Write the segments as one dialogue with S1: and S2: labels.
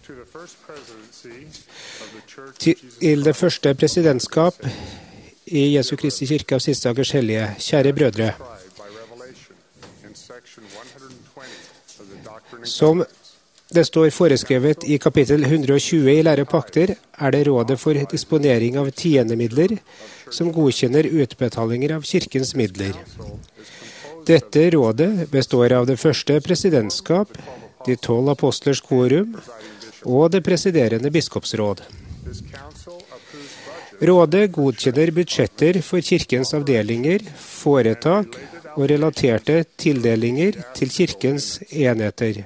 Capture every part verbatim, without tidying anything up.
S1: Til det første presidentskap i Jesu Kristi kirke av siste dagers hellige, kjære brødre. Som det står foreskrevet i kapittel hundre og tjue i Lære og pakter, er det rådet for disponering av tiendemidler som godkjenner utbetalinger av kirkens midler. Dette rådet består av det første presidentskap, de tolv apostlers quorum og det presiderende biskopsråd. Rådet godkjenner budsjetter for kirkens avdelinger, foretak og relaterte tildelinger til kirkens enheter.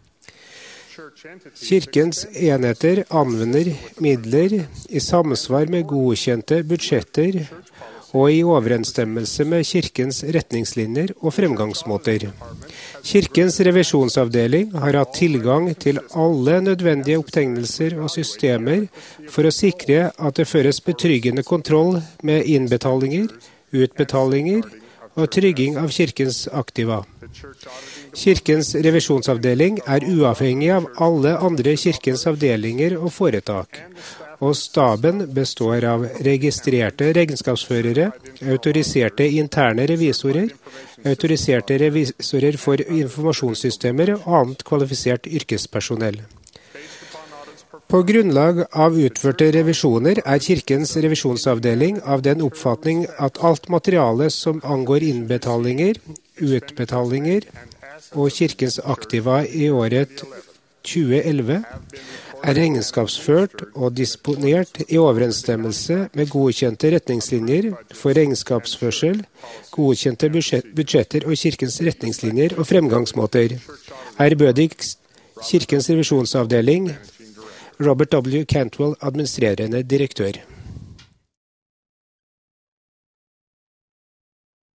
S1: Kirkens enheter anvender midler i samsvar med godkjente budsjetter og i overensstemmelse med kirkens retningslinjer og fremgangsmåter. Kirkens revisjonsavdeling har hatt tilgang til alle nødvendige opptegnelser og systemer for å sikre at det føres betryggende kontroll med innbetalinger, utbetalinger og trygging av kirkens aktiva. Kirkens revisjonsavdeling er uavhengig av alle andre kirkens avdelinger og foretak, og staben består av registrerte regnskapsførere, autoriserte interne revisorer, autoriserte revisorer for informasjonssystemer og annet kvalifisert yrkespersonell. På grunnlag av utførte revisjoner er Kirkens revisjonsavdeling av den oppfatning at alt materiale som angår innbetalinger, utbetalinger og Kirkens aktiva i året tjue elleve er regnskapsført og disponert i overensstemmelse med godkjente retningslinjer for regnskapsførsel, godkjente budsjetter og Kirkens retningslinjer og fremgangsmåter. Ærbødig Kirkens revisjonsavdeling, Robert W. Cantwell, administrerende direktør.